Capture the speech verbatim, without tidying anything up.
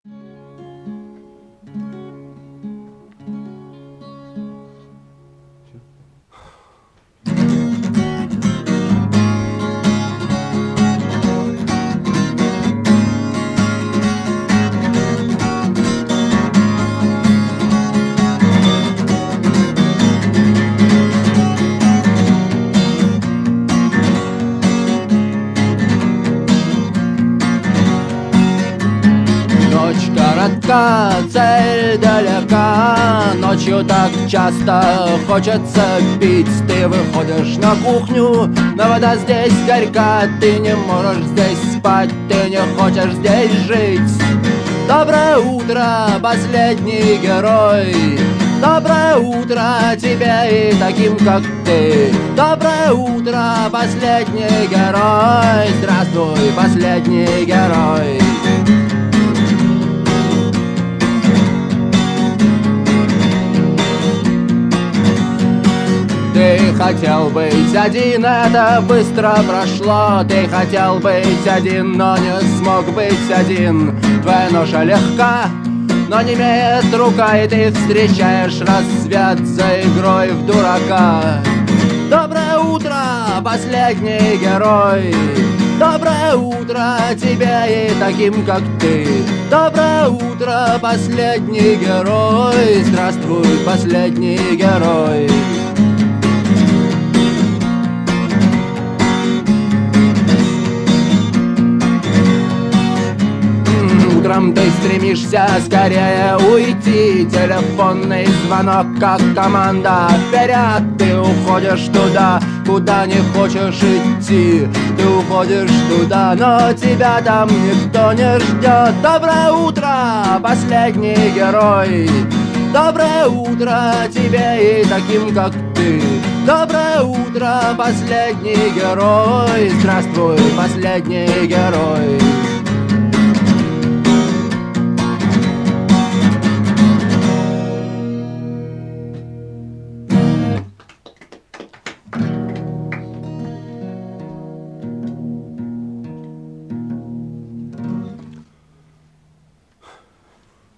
Коротка, цель далека. Ночью так часто хочется пить. Ты выходишь на кухню, но вода здесь горька. Ты не можешь здесь спать, ты не хочешь здесь жить. Доброе утро, последний герой. Доброе утро тебе и таким, как ты. Доброе утро, последний герой. Здравствуй, последний герой. Ты хотел быть один, это быстро прошло. Ты хотел быть один, но не смог быть один. Твоя ноша легка, но не имеет рука, и ты встречаешь рассвет за игрой в дурака. Доброе утро, последний герой. Доброе утро тебе и таким, как ты. Доброе утро, последний герой. Здравствуй, последний герой. Утром ты стремишься скорее уйти. Телефонный звонок, как команда. Вперед ты уходишь туда, куда не хочешь идти. Ты уходишь туда, но тебя там никто не ждет. Доброе утро, последний герой. Доброе утро тебе и таким, как ты. Доброе утро, последний герой. Здравствуй, последний герой.